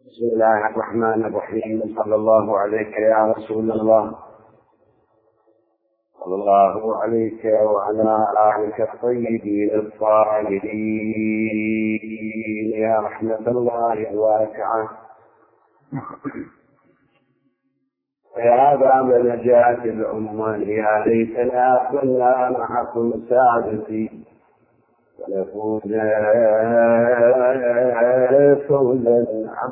بسم الله الرحمن الرحيم. صلى الله عليك يا رسول الله، صلى الله عليك وعلى آلك الطيبين الطاهرين يا رحمة الله الواسعة، يا باب نجاة الأمة، يا ليتنا كنا معكم سعادتي ونفوز فوزا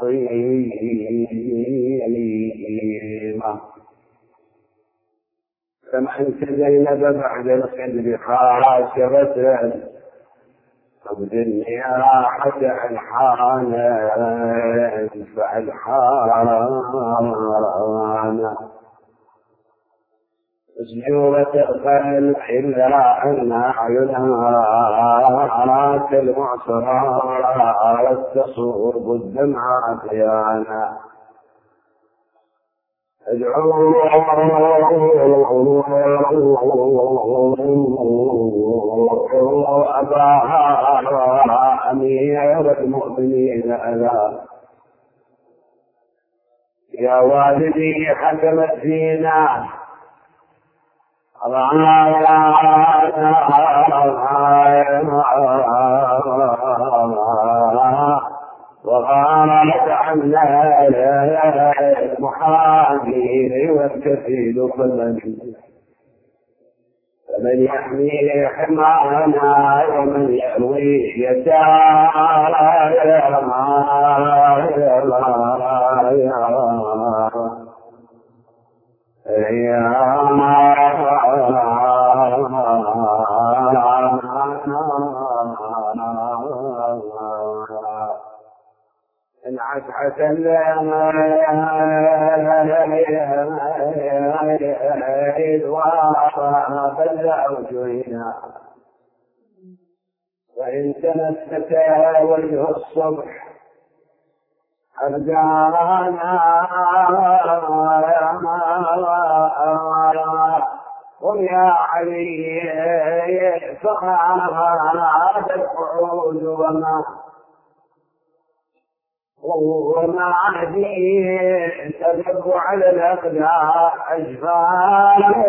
عظيما. سمعت زينب بعد الخدر خاشرة قبل النياحة الحانا فالحانا مسجورة القلب إلا أن أعينها كالمعصرة تصوب الدمع عطيانا. ادعوا أباها أمير المؤمنين ألا يا والدي حكمت فينا وغارت عنا المحامي والكفيل فمن يحمي حمانا ومن يروي انعسعس الليل وبلع وجهنا وإن تمسك وجه الصبح أرجانا قل يا علي فما القعود وما عهدي تذب على الأقدار أجفانا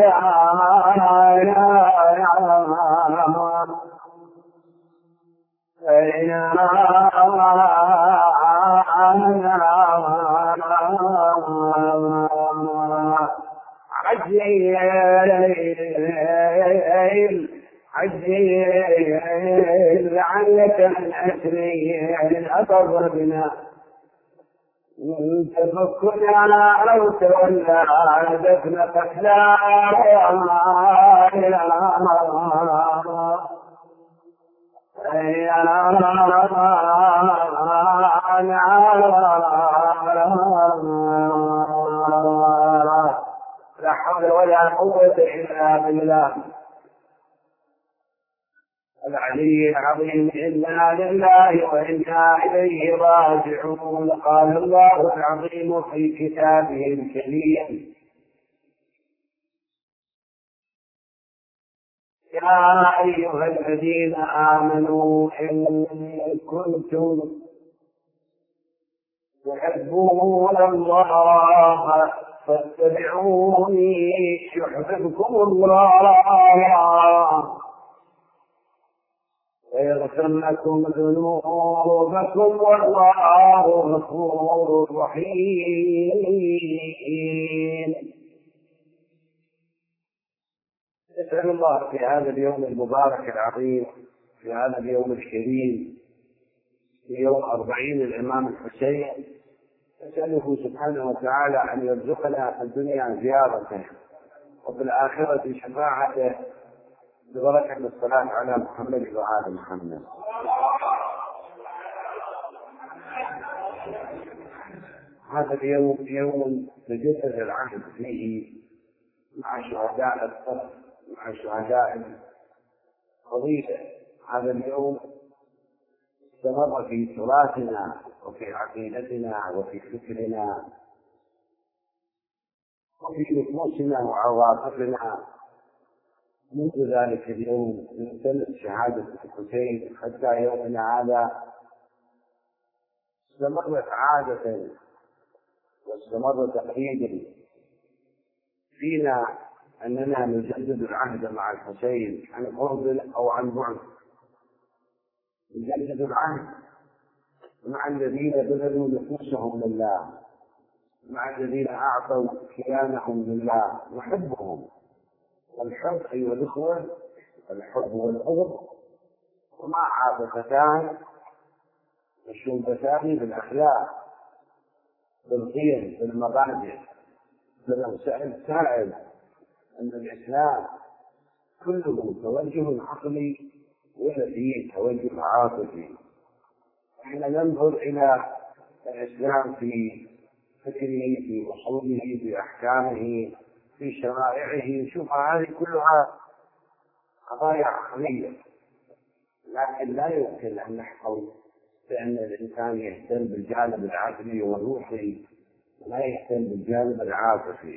عجل لعلك من أسري أضر بنا تفكنا أو تولى دفن قتلى لا حول ولا قوة إلا بالله العلي العظيم. إنا لله وإنا إليه راجعون. قال الله العظيم في كتابه الكريم: يا أيها الذين آمنوا إن كنتم تحبون الله فاتبعوني يحببكم الله ويغفر لكم ذنوبكم والله غفور رحيم. نسأل الله في هذا اليوم المبارك العظيم، في هذا اليوم الكريم، في يوم 40 الإمام الحسين، نسأله سبحانه وتعالى أن يرزقنا في الدنيا زيارته وفي الآخرة شفاعته ببركة الصلاة على محمد وآل محمد. هذا اليوم يوم تجدد العهد فيه مع شهداء الصف، مع شهداء الفضيلة. هذا اليوم استمر في تراثنا وفي عقيدتنا وفي فكرنا وفي نفوسنا وعواطفنا منذ ذلك اليوم، من سنة شهادة الحسين حتى يومنا هذا استمرت عادة واستمر تقليدا فينا أننا نجدد العهد مع الحسين عن قرب أو عن بعد. نجدد العهد مع الذين بذلوا نفوسهم لله، مع الذين أعطوا كيانهم لله، نحبهم. والحب أيها الإخوة، الحب والبغض هما عاطفتان مشوبتان بالأخلاق، بالقيم، بالمبادئ، بالرسائل. سائل أن الإسلام كله توجه عقلي ولا فيه توجه عاطفي. احنا ننظر إلى الإسلام في فكره، في أصوله، في أحكامه، في شرائعه، نشوف هذه كلها قضايا عقلية، لكن لا يمكن أن نحكم بأن الإنسان يهتم بالجانب العقلي والروحي ولا يهتم بالجانب العاطفي.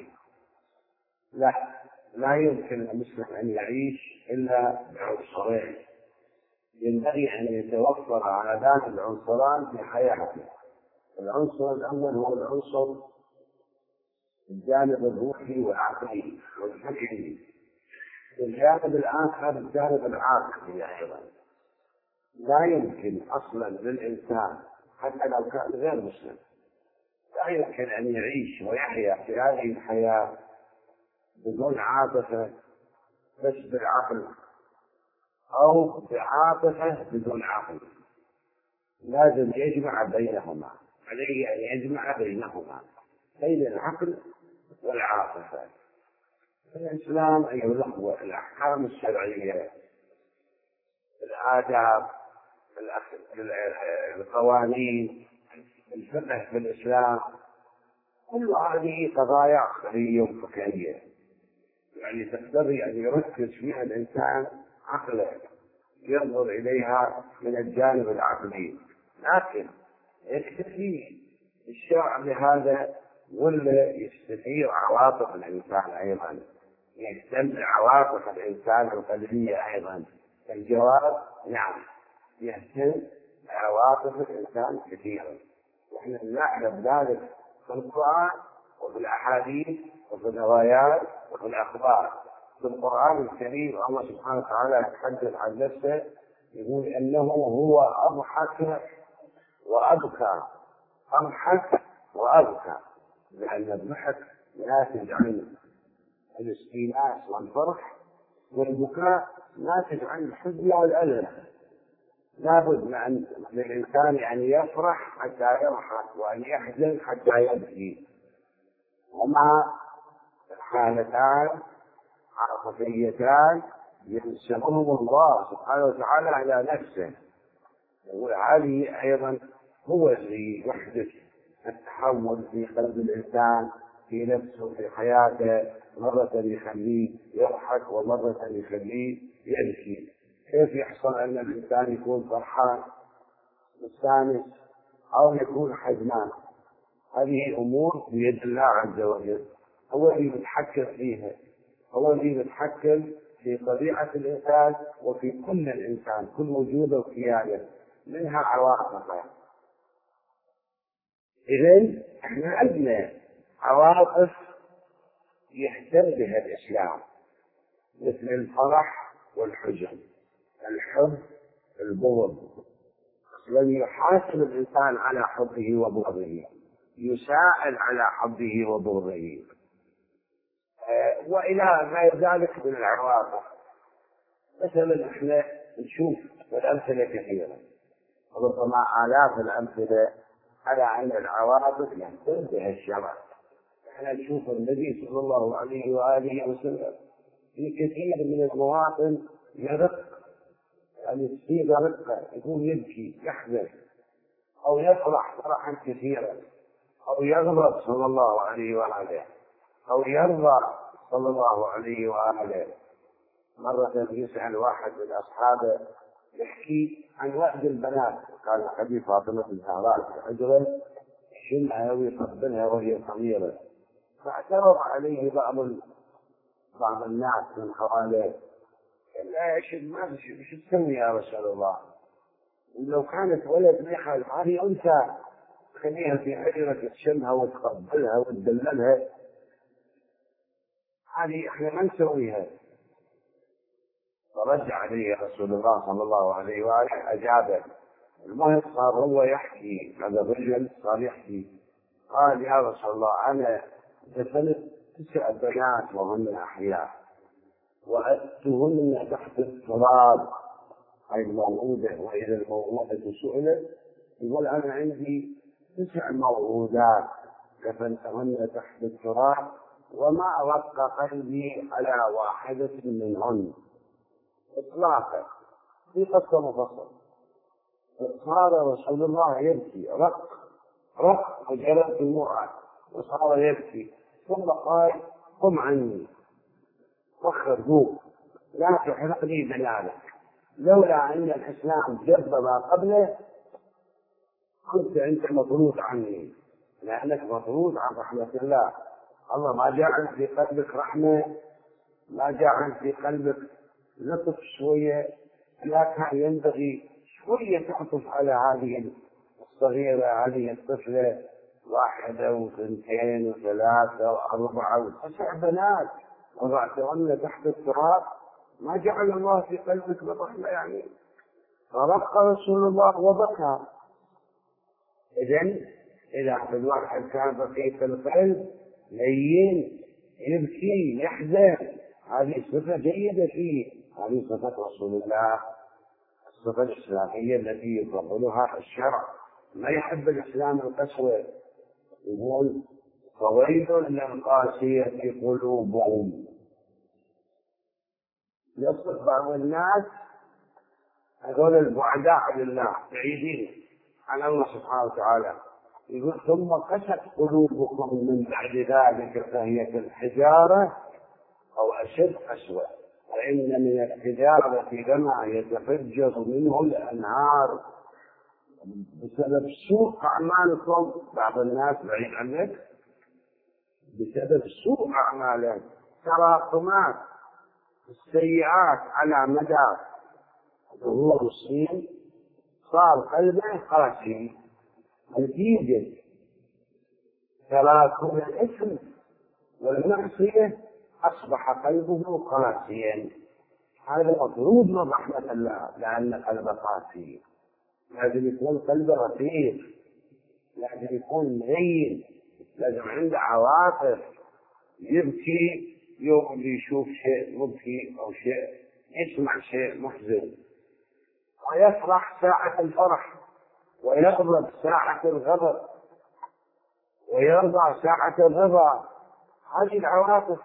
لا يمكن للمسلم أن يعيش إلا بعنصرين، ينبغي أن يتوفر على ذات العنصران في حياته. العنصر الأول هو العنصر الجانب الروحي والعقلي والفكري، والجانب الآخر الجانب العاطفي أيضا. لا يمكن أصلا للإنسان حتى لو كان غير مسلم، لا يمكن أن يعيش ويحيا في هذه الحياة بدون عاطفة بس بالعقل، أو بعاطفة بدون عقل. لازم يجمع بينهما، عليه أن يجمع بينهما، بين العقل والعاطفة. الإسلام أيها الأخوة، الأحكام الشرعية، الآداب، القوانين، الفقه في الإسلام، كل هذه قضايا عقلية وفكرية، يعني تقتضي أن يركز فيها الإنسان عقله، ينظر إليها من الجانب العقلي. لكن يكتفي الشرع بهذا ولا يستثير عواطف الإنسان أيضا، يهتم بعواطف الإنسان القلبية أيضا؟ الجواب نعم، يهتم بعواطف الإنسان كثيرا. ونحن نلاحظ ذلك في القرآن وفي الأحاديث وفي الروايات وفي الأخبار. في القرآن الكريم الله سبحانه وتعالى يتحدث عن نفسه، يقول أنه هو أضحك وأبكى. أضحك وأبكى، لأن الضحك ناتج عن الاستئناس والفرح، والبكاء ناتج عن الحزن والألم. لابد من الإنسان أن يفرح حتى يضحك، وأن يحزن حتى يبكي، هما حالتان عاطفيتان ينسبهم الله سبحانه وتعالى على نفسه. وهذه أيضا هو الذي يحدث التحول في قلب الإنسان، في نفسه، في حياته. مرة يخليه يضحك ومرة يخليه يبكي. كيف يحصل أن الإنسان يكون فرحان مستانس أو يكون حزنان؟ هذه أمور بيد الله عز وجل، هو اللي يتحكم فيها، هو اللي يتحكم في طبيعة الإنسان وفي كل الإنسان، كل وجوده وكيانه، منها عواطفه. إذن احنا عندنا عواطف يهتم بها الإسلام، مثل الفرح والحزن، الحب، البغض. لن يحاسب الإنسان على حبه وبغضه، يسائل على حبه وبغضه، وإلى غير ذلك من العواطف. مثلا احنا نشوف الأمثلة كثيرة، ربما آلاف الأمثلة على أن العواطف يهتم بها الشرع. احنا نشوف النبي صلى الله عليه وآله وسلم في كثير من المواطن يرق، يعني تصير رقة، يكون يبكي يحزن، أو يفرح فرحا كثيرا، أو يغضب صلى الله عليه وآله، أو يرضى صلى الله عليه وآله. مرة يسأل واحد من أصحابه يحكي عن وعد البنات، كان حديث فاطمة الزهراء رجلا يشمها ويقبلها وهي صغيرة، فاعترض عليه بعض الناس من حواليه، قال لا ايش تسوي يا رسول الله؟ لو كانت ولد ما يخالف، هذه انثى خليها في حجرك تشمها وتقبلها وتدللها، هذه احنا ما نسويها. فرجع عليه رسول الله صلى الله عليه وآله أجابه. المهم صار هو يحكي، هذا الرجل صار يحكي، قال يا رسول الله أنا دفنت 9 بنات وهن أحياء وأتهن تحت التراب، هاي الموعودة، وإذا الموعودة سئلت يقول أنا عندي 9 موعودات دفنتهن تحت التراب وما رق قلبي على واحدة منهن إطلاقا، في قصة مفصلة. فصار رسول الله يبكي، رق وجلت دموعه وصار يبكي، ثم قال قم عني وخر قوم لا تحرقني دلالك، لولا أن الإسلام جب ما قبله كنت أنت مطرود عني، لأنك مطرود عن رحمة الله. الله ما جعل في قلبك رحمة، ما جعل في قلبك لطف شوية، لا كان ينبغي شوية تعطف على هذه الصغيرة، هذه الطفلة 1 و2 و3 و4 و9 بنات وضعتهن تحت التراب، ما جعل الله في قلبك بالرحمة يعني. فرق رسول الله وبكى. إذا الواحد كان رقيق القلب لين يبكي يحزن، هذه صفة جيدة فيه، هذه صفة رسول الله، الصفة الإسلامية التي يفضلها الشرع. ما يحب الإسلام القسوة، يقول فويل للقاسية قلوبهم. يصف بعض الناس هذول البعداء لله بعيدين عن الله سبحانه وتعالى، يقول ثم قست قلوبكم من بعد ذلك فهي كالحجارة أو أشد قسوة، فإن من الحجارة لما يتفجر منه الأنهار بسبب سوء أعمالكم. بعض الناس بعيد عنك بسبب سوء أعمالهم، تراكمات السيئات على مدى ظهور السنين صار قلبه قاسي، نتيجة تراكم الإثم والمعصية أصبح قلبه قاسيا. هذا مطلوب من رحمة الله، لأن قلبه قاسي لازم يكون قلبه رقيق، لازم يكون لين، لازم عنده عواطف، يبكي يوم اللي يشوف شيء مبكي أو شيء يسمع شيء محزن، ويفرح ساعة الفرح، ويغضب ساعة الغضب، ويرضى ساعة الرضا. هذه العواطف،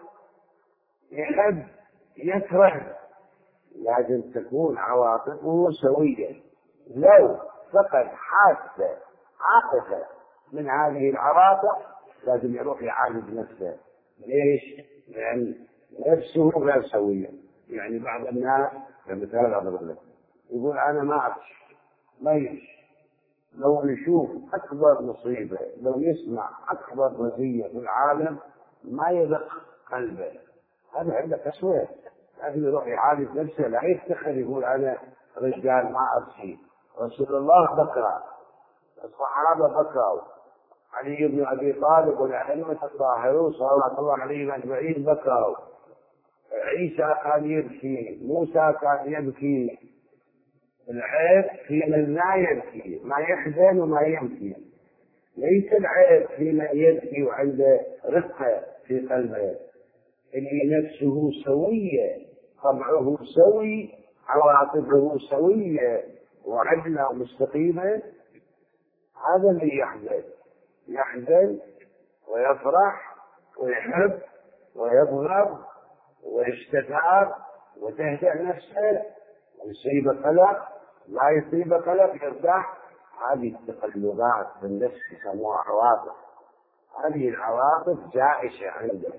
يحب يكره، لازم تكون عواطفه سوية. لو فقد حاسة عاطفة من هذه العواطف لازم يروح يعالج نفسه. ليش؟ لأن نفسه غير سوية. يعني بعض الناس كمثال أضرب لك يقول أنا ما أعرف ما يمشي، لو يشوف أكبر مصيبة، لو يسمع أكبر رزية في العالم ما يدق قلبه، هذا عنده كسوة. لازم يروح يعالج نفسه، لا يفتخر يقول أنا رجال ما أبكي. رسول الله بكى، الصحابة بكوا، علي بن أبي طالب والأئمة الطاهرون صلوات الله عليهم أجمعين بكوا، عيسى كان يبكي، موسى كان يبكي. العيب في من لا يبكي، ما يحزن وما يبكي. ليس العيب في من يبكي وعنده رقة في قلبه، اللي نفسه سوية، طبعه سوي، عواطفه سوية وعدلة ومستقيمة، هذا اللي يحزن ويفرح ويحب ويبغض ويستثار وتهدأ نفسه، ويصيب قلق لا يصيب قلق يرتاح. هذه التقلبات في النفس يسموها عواطف. هذه العواطف جائشة عنده،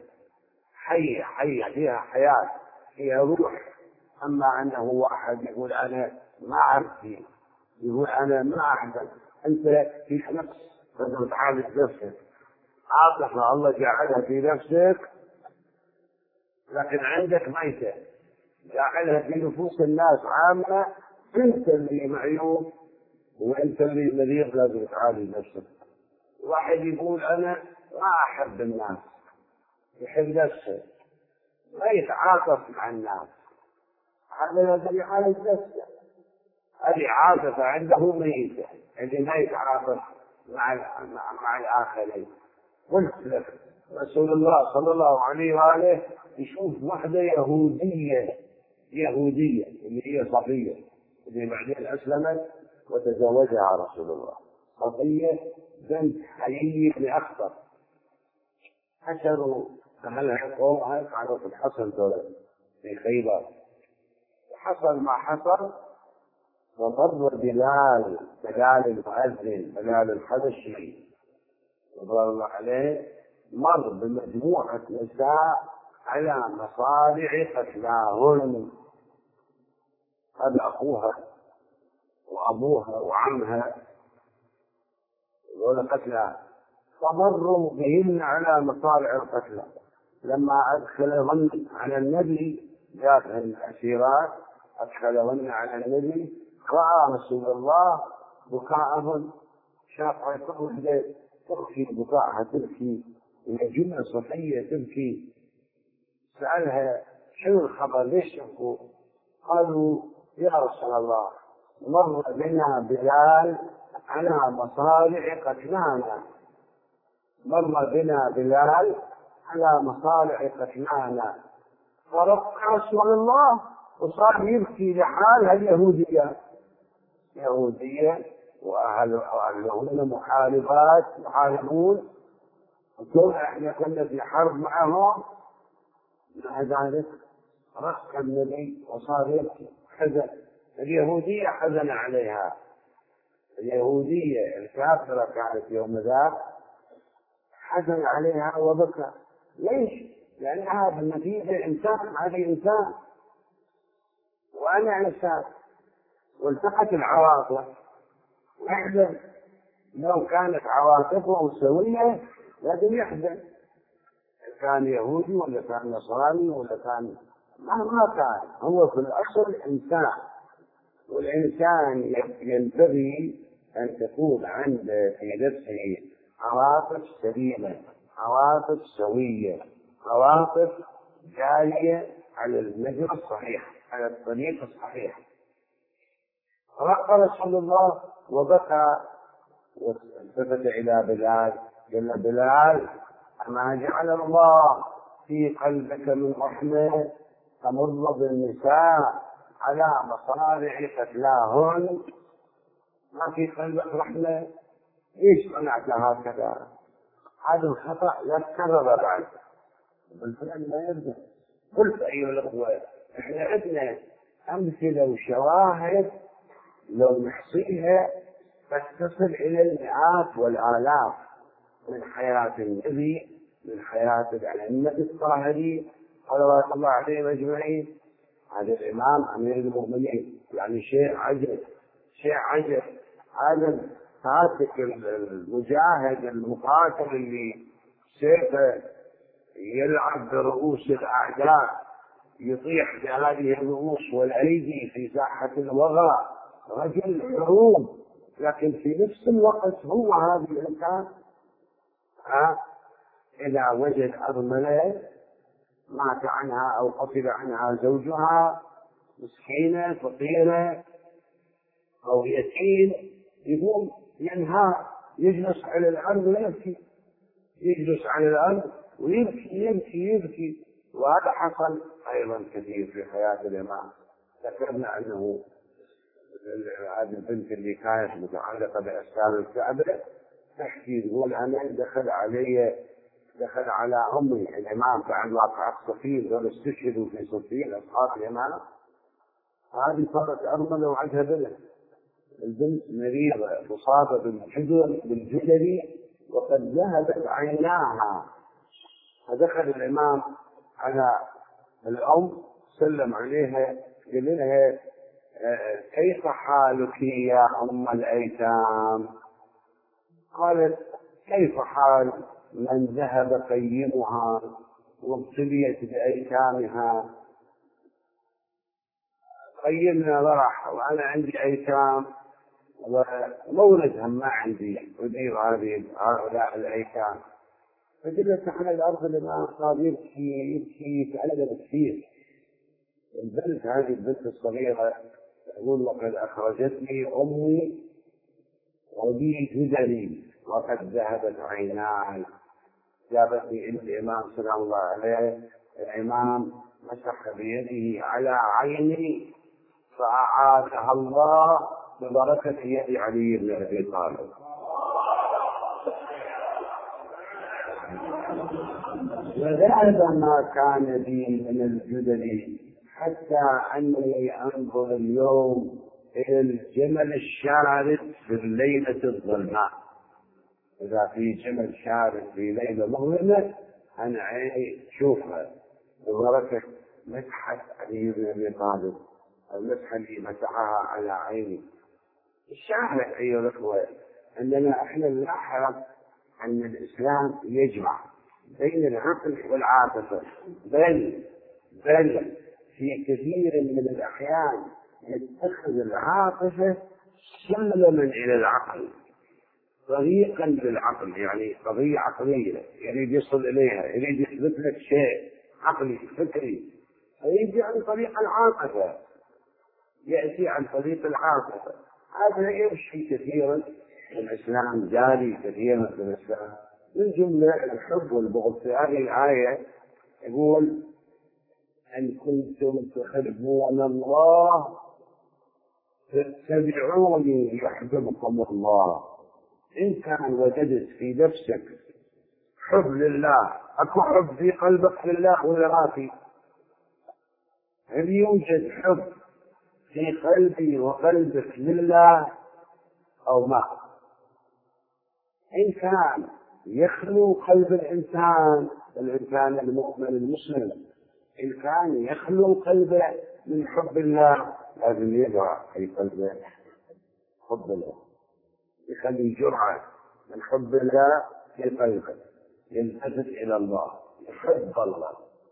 حية فيها حياة، فيها روح. أما أنه واحد يقول أنا ما أعرف، يقول أنا ما أحزن، أنت فيك نفس لازم تعالج نفسك. عاطفة الله جعلها في نفسك، لكن عندك ميتة جعلها في نفوس الناس عامة. أنت اللي معيوب وأنت اللي مريض، لازم تعالج نفسك. واحد يقول أنا ما أحب الناس، يحب نفسه، ما يتعاطف مع الناس، هذا الذي يعالج نفسه. هذه عاطفة عنده ميتة، اللي ما يتعاطف مع الآخرين. قلت لك رسول الله صلى الله عليه وآله يشوف واحدة يهودية اللي هي صفية، اللي بعدين أسلمت وتزوجها رسول الله، صفية بنت حيي بن أخطر. حشروا أهلها قومها يفعلوا في الحصن دولة في خيبر. حصل ما حصل، ومر بلال المؤذن بلال الحبشي رضي الله عليه، مر بمجموعة نساء على مصارع قتلاهن، هذا أخوها وأبوها وعمها دول قتلى، فمروا بهن على مصارع القتلى. لما أدخلهن على النبي، جاءت الأسيرات أدخلهن على النبي، رأى رسول الله بكاءهن، شاف كل وحدة تبكي بكاءها، تبكي الجنة صفية تبكي. سألها شو الخبر، ليش تبكوا؟ قالوا يا رسول الله مر بنا بلال على مصارع قتلانا، مر بنا بلال على مصارع قتلانا. فرق رسول الله وصار يبكي لحالها اليهودية، وأهلهن محاربون، وكون احنا كنا في حرب معهم. مع ذلك رق النبي وصار يبكي، حزن. اليهودية حزن عليها، اليهودية الكافرة كانت يوم ذاك حزن عليها وبكى. ليش؟ لأنها بالنتيجة إنسان، هذه إنسان وأنا إنسان، والتقت العواطف. يحزن. لو كانت عواطفه سوية لازم يحزن، كان يهودي ولا كان نصراني ولا كان مهما كان، هو في الأصل إنسان. والإنسان ينبغي أن تكون عنده في نفسه عواطف سليمة، عواطف سوية، عواطف جارية على المجرى الصحيح، على الطريق الصحيح. رق رسول الله وبكى، والتفت إلى بلال قال بلال أما جعل الله في قلبك من رحمة تمر بالنساء على مصارع قتلاهن؟ ما في قلبك رحمة؟ ليش صنعت هكذا؟ هذا الخطأ لا تكرر بعد، بالفعل ما يرجع. قلت أيها الأخوة إحنا عندنا أمثلة وشواهد لو نحصيها فتصل إلى المئات والآلاف من حياة النبي، من حياة الأئمة الطاهرين صلوات الله عليهم أجمعين. هذا الإمام أمير المؤمنين، يعني شيء عجب، شيء عجب. هذا الفاتك المجاهد المقاتل اللي سيفه يلعب برؤوس الأعداء، يطيح بهذه الرؤوس والأيدي في ساحة الوغى، رجل حروب، لكن في نفس الوقت هو هذا الإنسان إذا وجد أرملة مات عنها أو قتل عنها زوجها، مسكينة فقيرة أو يتيم، يقوم ينهار، يجلس على الأرض ويبكي، يجلس على الأرض ويبكي يبكي يبكي. وهذا حصل أيضا كثير في حياة الإمام. ذكرنا أنه هذه البنت اللي كانت متعلقة بأسنان الكعبة تحكي تقول أنا دخل على أمي الإمام بعد واقعة صفين، دول استشهدوا في صفين أصحاب الإمام. هذه صارت أرملة وعندها بنت، البنت مريضة مصابة بالجدري وقد ذهبت عيناها. فدخل الإمام على الأم سلم عليها قال لها كيف حالك يا أم الأيتام؟ قالت كيف حال من ذهب قيمها وابتليت بأيتامها؟ قيمنا ضرح وأنا عندي أيتام ومولدهم ما عندي أدير هؤلاء الأيتام. فجلس على الأرض الإمام صار يبكي تعلم كثير. البنت هذه البنت الصغيرة تقول لقد أخرجتني أمي وبي جدري وقد ذهبت عيناي. جابتني إلى الإمام صلى الله عليه. الإمام مسح بيده على عيني فأعادها الله ببركة يد علي بن أبي طالب. وذهب ما كان بي من الجدل حتى أنني أنظر اليوم إلى الجمل الشارد في الليلة الظلماء. إذا في جمل شارد في ليلة مظلمة أنا عيني تشوفها ببركة مسحة علي بن أبي طالب، المسحة اللي مسحها على عيني. الشاهد أيها الأخوة أننا إحنا نلاحظ أن الإسلام يجمع بين العقل والعاطفة، بل في كثير من الأحيان يتخذ العاطفة سلما إلى العقل، طريقا للعقل، يعني قضية عقلية يريد يصل إليها، يريد يثبت لك شيء عقلي فكري، فيجي عن طريق العاطفة، يأتي عن طريق العاطفة. هذا يمشي كثيرا في الإسلام، جاري كثيرا في الإسلام، من جملة الحب والبغض. في هذه الآية يقول أن كنتم تحبون الله فاتبعوني يحببكم الله. إن كان وجدت في نفسك حب لله، أكو حب في قلبك لله ولا ما في؟ هل يوجد حب في قلبي وقلبك لله أو ما؟ إن كان يخلو قلب الإنسان المؤمن المسلم، إن كان يخلو قلبه من حب الله، لازم يجرع في قلبه حب الله، يخلي جرعة من حب الله في قلبه، يلتفت إلى الله، يحب الله،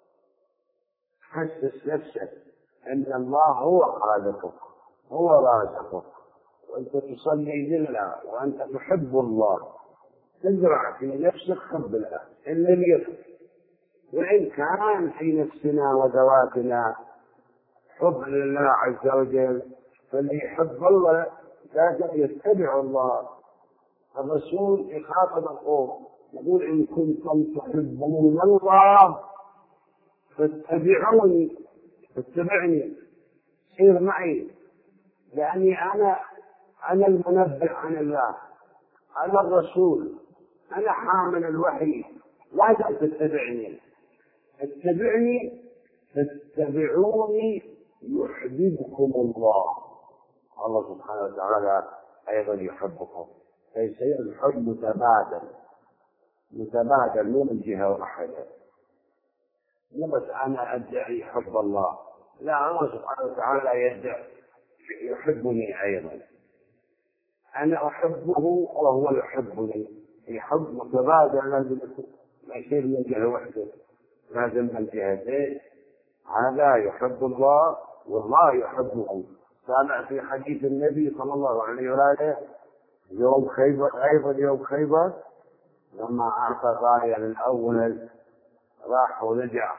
حسس نفسك أن الله هو خالقك، هو رازقك، وأنت تصلي لله وأنت تحب الله، تزرع في نفسك حب الله إن لم يكن. وإن كان في نفسنا وذواتنا حب لله عز وجل، فاللي يحب الله لازم يتبع الله. الرسول يخاطب القوم يقول إن كنتم تحبون الله فاتبعوني، اتبعني، سير معي، لأني أنا المنبه عن الله، أنا الرسول، أنا حامل الوحي، لازم تتبعني. اتبعني فاتبعوني يحببكم الله. الله سبحانه وتعالى أيضا يحبكم، فيصير الحب متبادل مو من جهة واحدة. مو بس أنا أدعي حب الله، لا، الله سبحانه وتعالى يدعي يحبني أيضا، أنا أحبه وهو يحبني. يحب متبادل، لازم ما يصير من جهة واحدة، لازم من جهتين. هذا يحب الله والله يحبه. سامع في حديث النبي صلى الله عليه وآله يوم خيبر، أيضا يوم خيبر لما أعطى الراية للأول راح ورجع،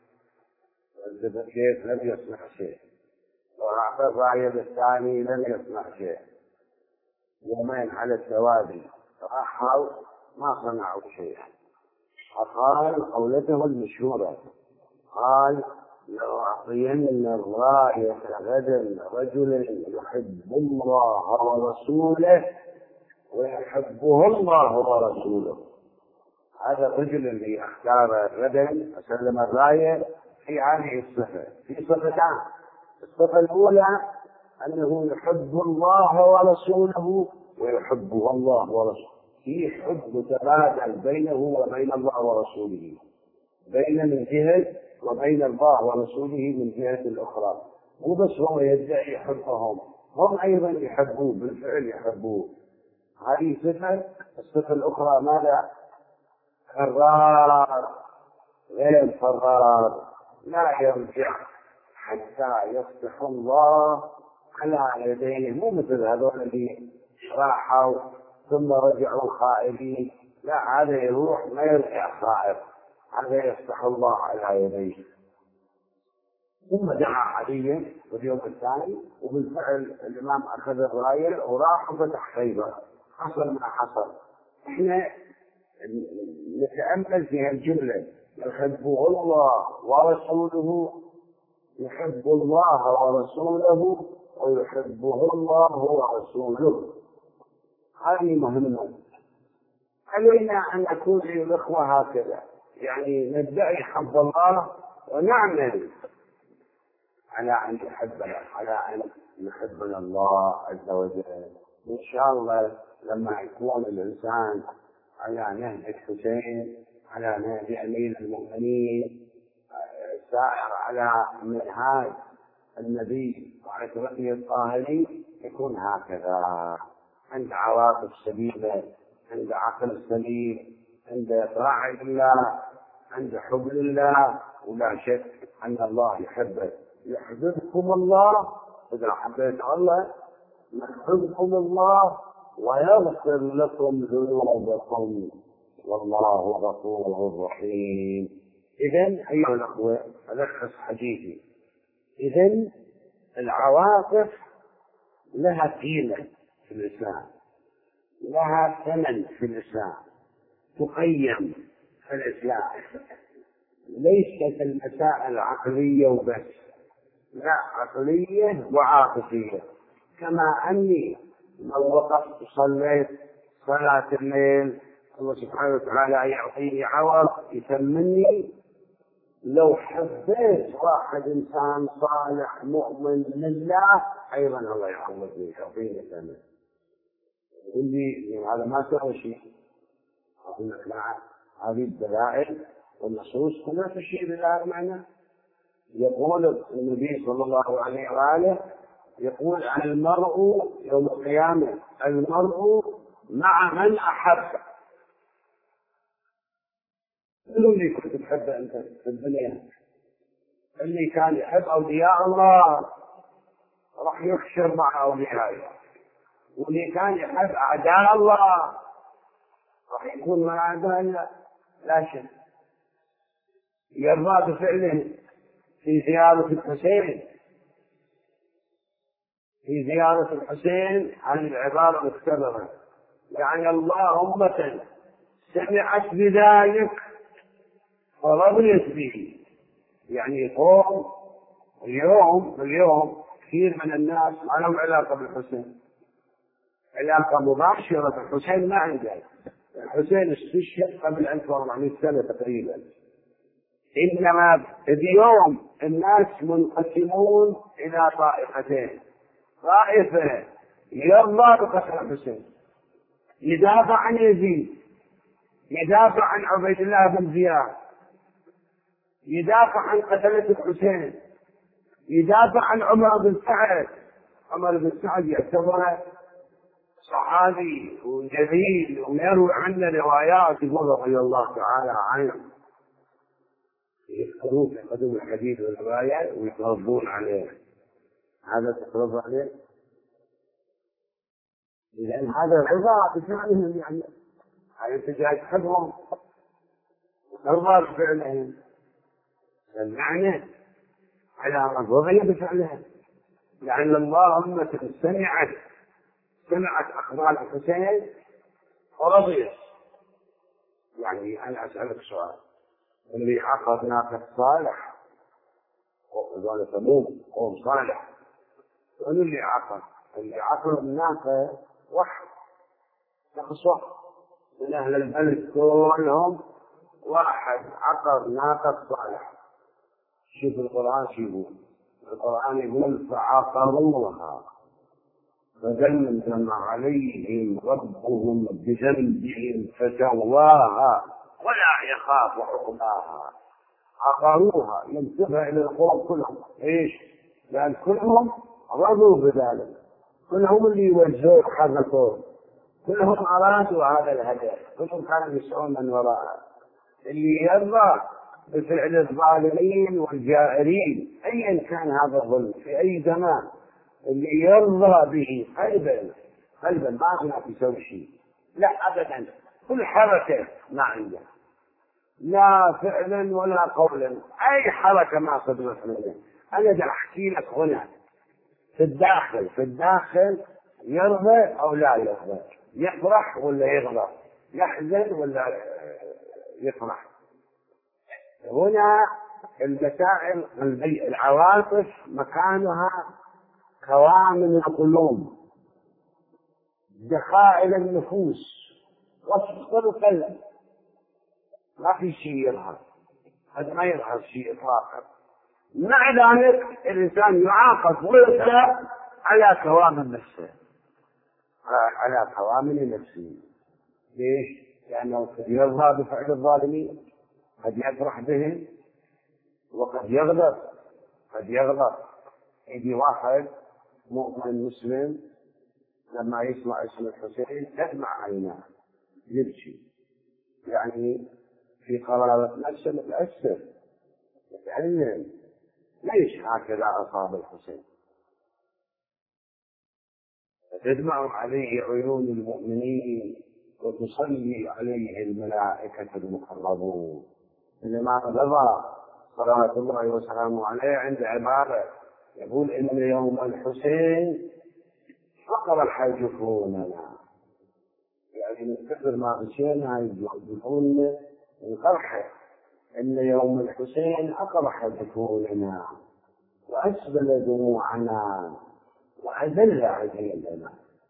كيف لم يسمع شيء، وأعطى الراية للثاني لم يسمع شيء. يومين على التوالي راحوا ما صنعوا شيء. فقال قولته المشهورة، قال لأعطين الراية غدا رجل يحب الله ورسوله ويحبه الله ورسوله. هذا الرجل اللي اختار غدا وسلم الراية في هذه الصفة، في صفتان. الصفة الأولى أنه يحب الله ورسوله ويحبه الله ورسوله، في حب متبادل بينه وبين الله ورسوله، بين من جهة وبين الله ورسوله من جهة الأخرى. مو بس هو يدعي حبهم، هم أيضا يحبوه، بالفعل يحبوه. هذه صفة. الصفة الأخرى ماذا؟ فرار، غير فرار، لا يرجع حتى يفتح الله على يديه. مو مثل هذول اللي راحوا ثم رجعوا خائبين، لا، هذا يروح ما يرجع خائب، هذا يفتح الله على يديه. ثم دعا عليا في اليوم الثاني، وبالفعل الإمام أخذ الراية وراح وفتح خيبر. حصل ما حصل. احنا نتأمل في الجملة: يحبه الله ورسوله، يحب الله ورسوله ويحبه الله ورسوله. هذه مهمة. علينا أن نكون الإخوة هكذا، يعني ندعي حب الله ونعمل على أن يحبنا، على أن يحبنا الله عز وجل. إن شاء الله لما يكون الإنسان على نهج الحسين، على نهج أمير المؤمنين، سائر على منهاج النبي وعترته الطاهرين، يكون هكذا، عند عواطف سليمة، عند عقل سليم، عند طاعة الله، عند حب الله. ولا شك أن الله يحبه. يحببكم الله إذا حبيت الله، يحببكم الله ويغفر لكم ذنوبكم، والله غفور رحيم. إذن أيها الأخوة، ألخص حديثي. إذن العواطف لها قيمة في الإسلام، لها ثمن في الإسلام، تقيم في الإسلام، ليست المسائل عقلية وبس، لا، عقلية وعاطفية. كما أني لو وقفت وصليت صلاة الليل، الله سبحانه وتعالى يعطيني عوض يثمني. لو حبيت واحد إنسان صالح مؤمن لله، أيضا الله يعوضني، يعطيني ثمن. يقول لي هذا ما سوى شيء. أقول لك نعم، هذه الدلائل والنصوص كلها تشير إلى هذا المعنى. يقول النبي صلى الله عليه وآله، يقول عن المرء يوم القيامة: المرء مع من أحب. اللي كنت تحبه أنت في الدنيا، اللي كان يحب أولياء الله راح يحشر مع أوليائه، واللي كان يحب أعداء الله راح يكون مع أعداء الله. لا شك. يرضى بفعله في زيارة الحسين، في زيارة الحسين عن العبارة المختبرة، يعني اللهم سمعت بذلك فرضيت به. يعني قوم اليوم كثير من الناس ما لهم علاقة بالحسين، علاقة مباشرة بالحسين ما عنده. الحسين استشهد قبل 1400 سنة تقريبا. إنما اليوم الناس منقسمون إلى طائفتين: طائفة يرضى بقتل الحسين، يدافع عن يزيد، يدافع عن عبيد الله بن زياد، يدافع عن قتلة الحسين، يدافع عن عمر بن سعد. عمر بن سعد يعتبر صحابي وجليل ويروي عنه روايات يقول رضي الله تعالى عنه، يذكرون في قدوم الحديث والرواية ويتربون عليه. هذا تقرب عليه. لأن هذا الرضا بفعلهم، يعني هذا أنت جاي تحبهم ترضى بفعلهم، المعنى على رضي بفعلهم. لأن اللهم سمعت أخبار الحسين ورضيت. يعني أنا أسألك سؤال: اللي عقد ناقة صالح وقال ثمود قوم صالح، اللي عقد الناقة واحد، شخص واحد من أهل البلد كلهم، واحد عقد ناقة صالح. شوف القرآن شو يقول. القرآن يقول: فعقروها فدمدم عليهم ربهم بذنبهم فسواها ولا يخاف عقباها. عقروها ينتبه إلى القوم كلهم. إيش؟ لأن كلهم رضوا بذلك، كلهم اللي يوزعوا حركوا، كلهم أرادوا هذا الهدف، كلهم كانوا يسعون من وراءه. اللي يرضى بفعل الظالمين والجائرين أيا كان هذا الظلم في أي زمان، اللي يرضى به قلبا قلبا ما هناك يسوي شيء، لا أبدا، كل حركة ما عنده، لا فعلا ولا قولا، أي حركة ما صدرت منه. أنا بدي أحكي لك هنا في الداخل يرضى أو لا يرضى، يفرح ولا يغضب، يحزن ولا يفرح. هنا المسائل العواطف مكانها كوامن القلوب، دخائل النفوس، وسط القلب، ما في شيء يظهر، هذا ما يظهر شيء إطلاقا. مع ذلك الإنسان يعاقب ويسلب على كوامن نفسه، على كوامن نفسه. ليش؟ لأنه قد يرضى بفعل الظالمين، قد يفرح بهم، وقد يغضب. يجي واحد مؤمن مسلم لما يسمع اسم الحسين تدمع عيناه يبكي، يعني في قرارة نفسه متأثر يتعلم ليش هكذا أصاب الحسين. تدمع عليه عيون المؤمنين وتصلي عليه الملائكة المقربون. الإمام الرضا صلوات الله وسلامه عليه عند عبارة يقول إن يوم الحسين فقرح جفوننا، يعني من كثر ما مشينا يجفوننا من قرحه. إن يوم الحسين أقرح جفوننا وأسبل دموعنا وأذل عزيزنا.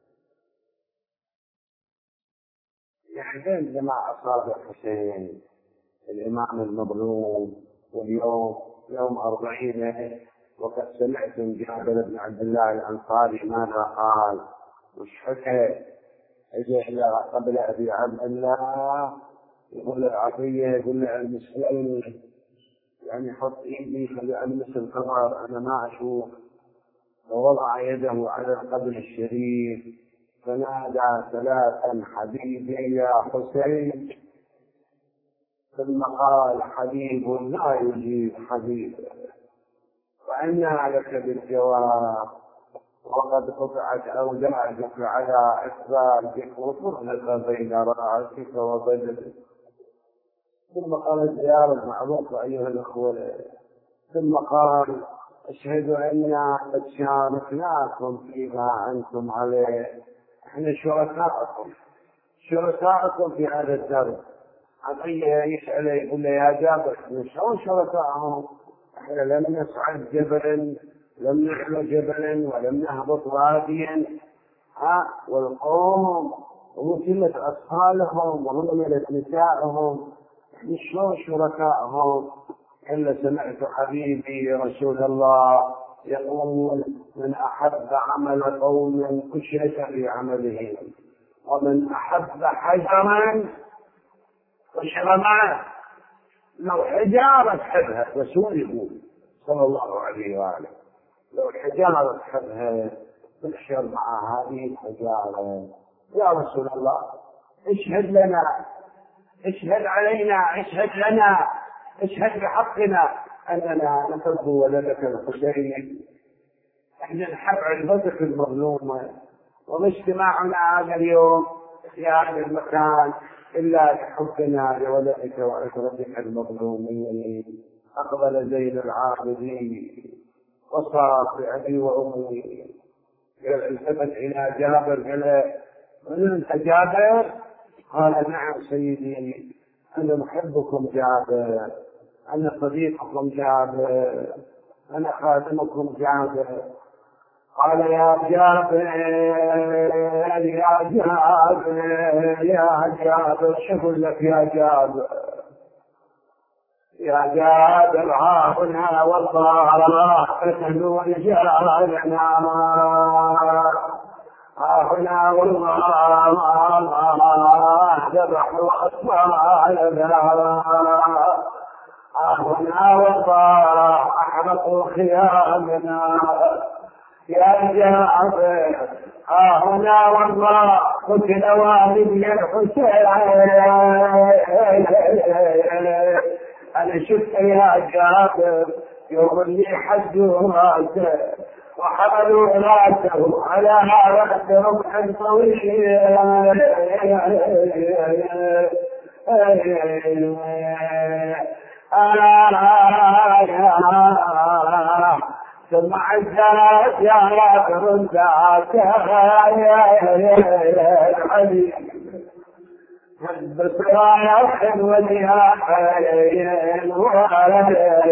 يحزن لما أصاب الحسين الإمام المظلوم. واليوم يوم 40، وقد سمعتم جابر بن عبد الله الأنصاري ماذا قال وش حكى. إجى قبل أبي عبد الله يقول العطية، يقول له المسلم يعني حط إيدي خلي ألمس القبر أنا ما أشوف، فوضع يده على القبر الشريف فنادى 3 حبيبي يا حسين، ثم قال حبيب لا يجيب حبيب، وأنى لك بالجواب وقد قطعت أوداعك على أسبابك وفرقت بين رأسك وبدنك. ثم قال الزيارة المعروفة أيها الأخوة. ثم قال أشهد أننا قد شاركناكم فيما أنتم عليه، احنا شركاءكم في هذا الدرب. عطية يسأل يقول له يا جابر احنا شلون شركائهم؟ احنا لم نصعد جبلا، لم نحلو جبلا، ولم نهبط واديا، والقوم ومثلت أطفالهم ورملت نسائهم، احنا شلون شركائهم؟ إلا سمعت حبيبي رسول الله يقول من أحب عمل قوم أشرك في عمله، ومن أحب حجرا أشر معه. لو حجارة تحبها، رسول يقول صلى الله عليه وآله لو حجارة تحبها تحشر مع هذه الحجارة. يا رسول الله اشهد لنا، اشهد علينا، اشهد لنا، اشهد بحقنا أننا نحب ولدك الحسين، احنا نحب عزبتك المظلومة، وما اجتماعنا هذا اليوم في هذا المكان إلا لحبنا لولدك وعزبتك المظلومين. أقبل زين العابدين وصار بأبي وأمي، التفت إلى جابر قال من أنت جابر؟ قال نعم سيدي أنا محبكم جابر، أنا صديقكم جابر، أنا خادمكم جابر. قال يا جابر يا جابر يا جابر شكر لك يا جابر، يا جابر ها هنا والله فتنوا رجالنا، ها هنا والله ذبحوا أطفالنا، ها هنا والله أحرقوا خيامنا. يا جابر ها هنا والله قتل والدي الحسين، أنا شفت يا جابر يوم اللي حجوا راسه وحملوا راسه على رمح طويل ثم عزلت يا رب ذاك الحديث بصراحة ولياحين وعلى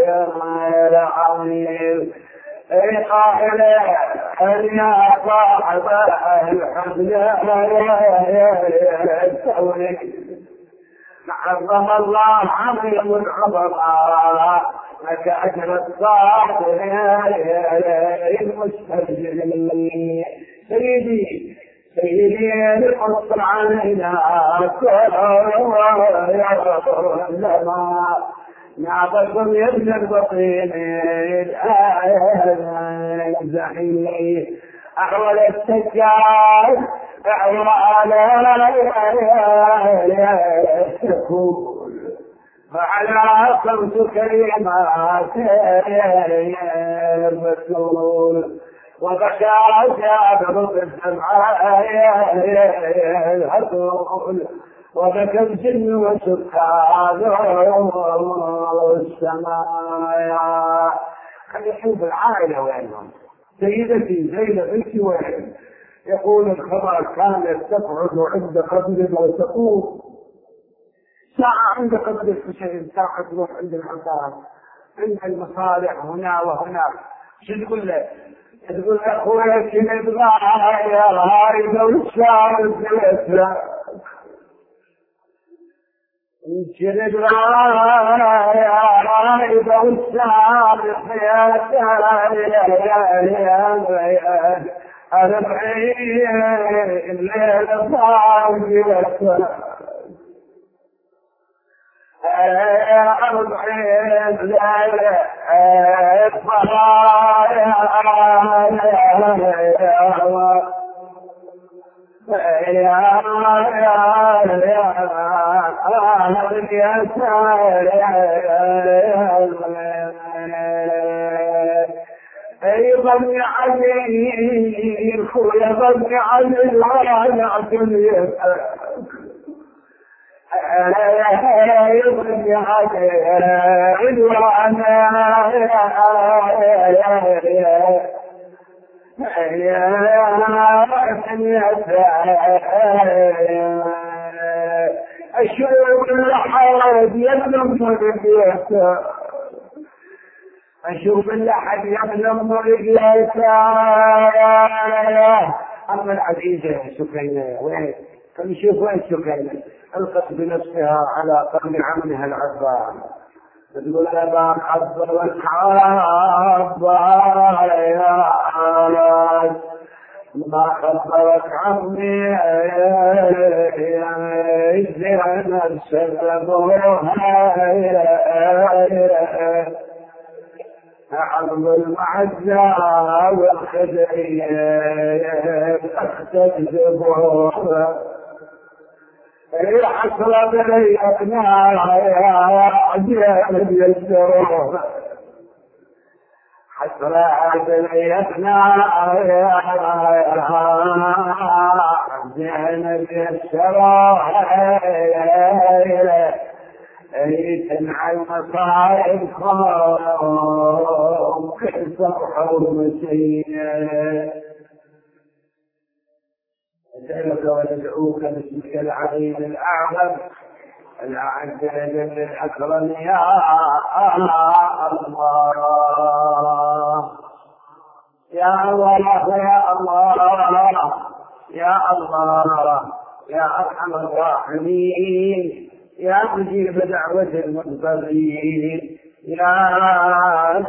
العظيم قائل يا صاحب الحزن التوحيد عظم الله عظيم العظماء لك أجر الصابرين المستجيبين سيدي لقص علينا كل لما نعبكم يبنى البطين الزحيم أحول السجاد أحول على السكون فعلى صوت كلمات الرسول وبكى جابر بالدمعاء الهدول وبكى الجن وسكان السماء. خلي نشوف العائلة وينهم. سيدتي زينب بنت وهب يقول الخبر كانت تقعد عند قبر وتقول ساعة عند قبر الحسين، ساعة تروح عند العباس، عند المصالح هنا وهناك. شو تقول له؟ تقول أخويا كنت يا هاي والشام في الإسلام كنت يا هاي والشام في الإسلام أربعين الليل الضاوي والسلام أربعين ليلة أيضا علي الخويا ضمي علي الوانا عدني يضرب يا أشوف اللحد يبلغ مرقيته أشوف اللحد يبلغ مرقيته أما العزيزة سكينة وين؟ فنشوف وين سكينة ألقت بنفسها على قرن عمها العباس تقول أبا حضر الحبار يا ناس ما خبرك عمي زين السببوها حرب المعزة والخدرية تكذبوها حسرة بليتنا يا عجيب يسرون حسرة بليتنا يا عجيب يسرون تنعى المصائبكم كسرحوا المسيح أسألك وندعوك باسمك العظيم الأعظم الأعز الأكرم يا الله يا الله يا الله يا الله يا أرحم الراحمين يا مجيب دعوة المضطرين يا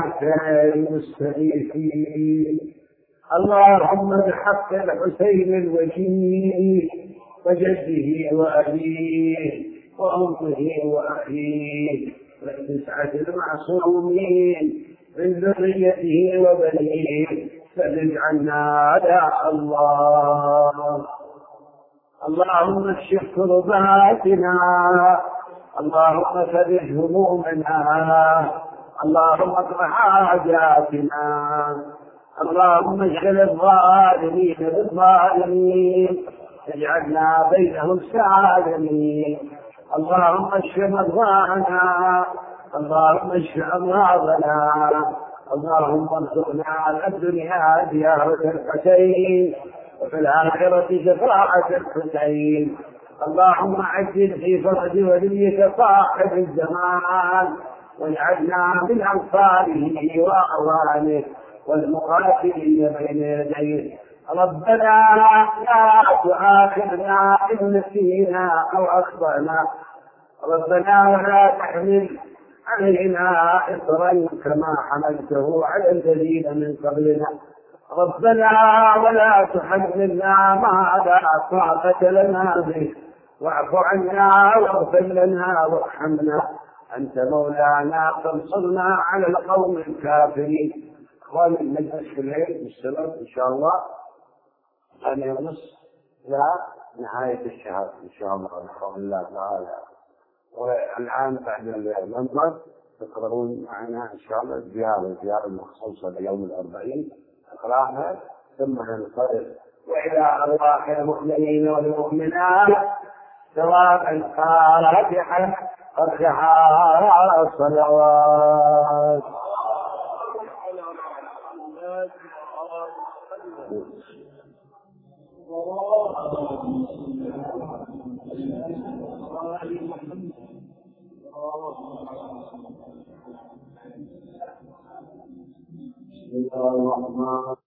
المستغيثين اللهم بحق الحسين الوجيه وجده وأبيه وأمه وأخيه وتسعة المعصومين من ذريته وبنيه فرج عنا يا الله اللهم اكشف كرباتنا اللهم فرج همومنا اللهم اقض حاجاتنا اللهم اشغل الظالمين بالظالمين اجعلنا بينهم سالمين. اللهم اشف مرضانا، اللهم اشف امراضنا، اللهم ارزقنا على الدنيا زيارة الحسين وفي الآخرة شفاعة الحسين. اللهم عجل في فرج وليك صاحب الزمان واجعلنا من أنصاره وأعوانه والمقاتلين بين يديه. ربنا لا تؤاخذنا إن نسينا أو أخطأنا، ربنا ولا تحمل علينا إصرا كما حملته على الذين من قبلنا، ربنا ولا تحملنا ما لا طاقة لنا به، واعف عنا واغفر لنا وارحمنا، أنت مولانا فانصرنا على القوم الكافرين. إخواني المجلس في الليل بالسبب إن شاء الله 8:30 إلى نهاية الشهر إن شاء الله بحول الله تعالى. والآن بعد المنبر تقرؤون معنا إن شاء الله زيارة مخصوصة ليوم الأربعين نقرأها ثم ننصرف وإلى أرواح المؤمنين والمؤمنات سواء الفاتحة فاتحة الصلوات. بسم الله الرحمن